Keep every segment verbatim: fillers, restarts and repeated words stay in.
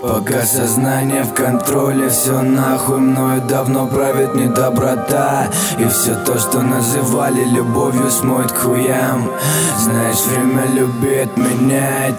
Пока сознание в контроле, все нахуй мною давно правит недоброта. И все то, что называли любовью, смоет к хуям. Знаешь, время любит менять.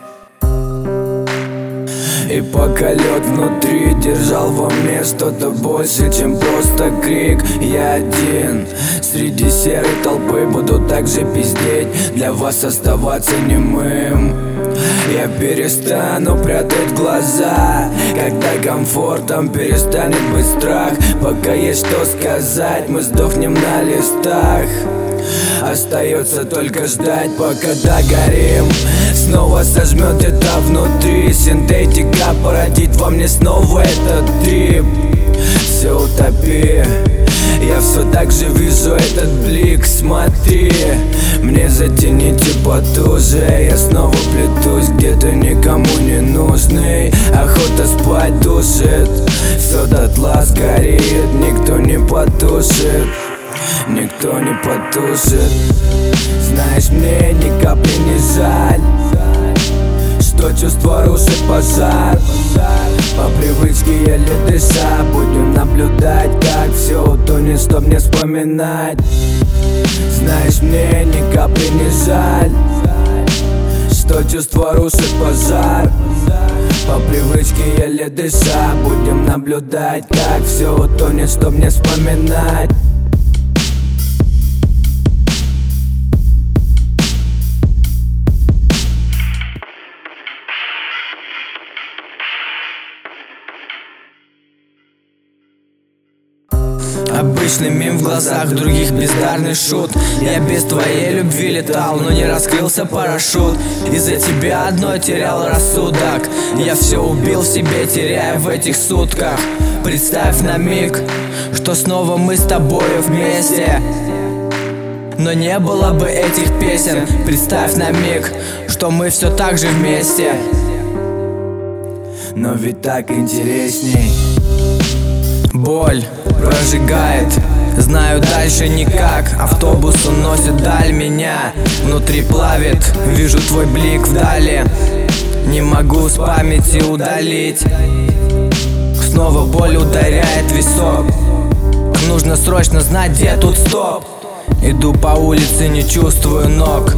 И пока лед внутри держал во мне что-то больше, чем просто крик. Я один среди серой толпы, буду так же пиздеть, для вас оставаться немым. Я перестану прятать глаза, когда комфортом перестанет быть страх. Пока есть что сказать, мы сдохнем на листах. Остается только ждать, пока догорим. Снова сожмет где-то внутри синтетика, породит во мне снова этот трип. Все утопия, я все так же вижу этот блик. Смотри, мне затяните потуже, я снова плетусь где-то никому не нужный. Охота спать душит, все дотла сгорит, никто не потушит. Никто не потушит. Знаешь, мне ни капли не жаль, что чувство рушит пожар. По привычке еле дыша, будем наблюдать, как все утонет, чтоб не вспоминать. Знаешь, мне ни капли не жаль, что чувство рушит пожар. По привычке еле дыша, будем наблюдать, как все утонет, чтоб не вспоминать. Обычный мим в глазах других, бездарный шут. Я без твоей любви летал, но не раскрылся парашют. Из-за тебя одной терял рассудок. Я все убил в себе, теряя в этих сутках. Представь на миг, что снова мы с тобою вместе, но не было бы этих песен. Представь на миг, что мы все так же вместе, но ведь так интересней. Боль прожигает, знаю, дальше никак. Автобус уносит даль меня, внутри плавит, вижу твой блик вдали. Не могу с памяти удалить. Снова боль ударяет в висок. Нужно срочно знать, где тут стоп. Иду по улице, не чувствую ног.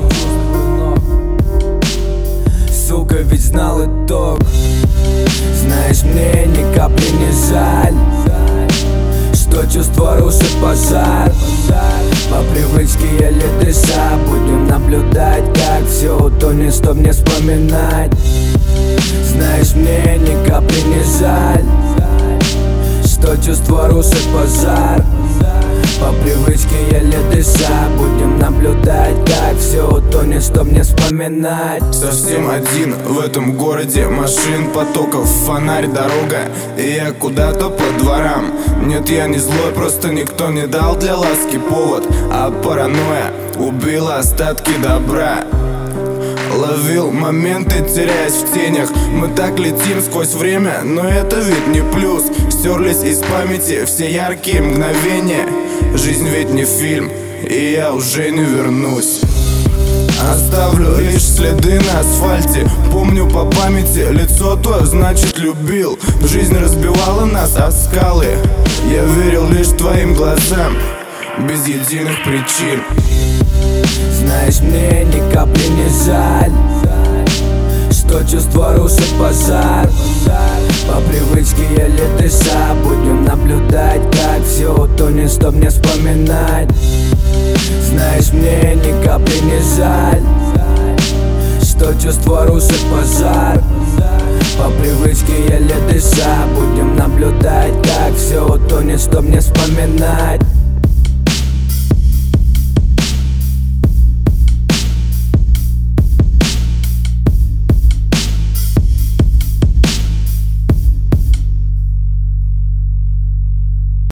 Сука, ведь знал итог. Знаешь, мне ни капли не жаль, что чувство рушит пожар. По привычке еле дыша, будем наблюдать, как все утонет, чтоб не вспоминать. Знаешь, мне ни капли не жаль, что чувство рушит пожар. По привычке еле дыша, будем наблюдать, как все утонет, чтоб не вспоминать. Совсем один в этом городе, машин, потоков, фонарь, дорога. И я куда-то по дворам. Нет, я не злой, просто никто не дал для ласки повод. А паранойя убила остатки добра. Ловил моменты, теряясь в тенях. Мы так летим сквозь время, но это ведь не плюс. Стерлись из памяти все яркие мгновения. Жизнь ведь не фильм, и я уже не вернусь. Оставлю лишь следы на асфальте. Помню по памяти лицо твое, значит любил. Жизнь разбивала нас о скалы. Я верил лишь твоим глазам, без единых причин. Знаешь, мне ни капли не жаль, что чувство рушит пожар. По привычке еле дыша, будем наблюдать, как все утонет, чтоб не вспоминать. Знаешь, мне ни капли не жаль, что чувство рушит пожар. По привычке еле дыша, будем наблюдать, как все утонет, чтоб не вспоминать.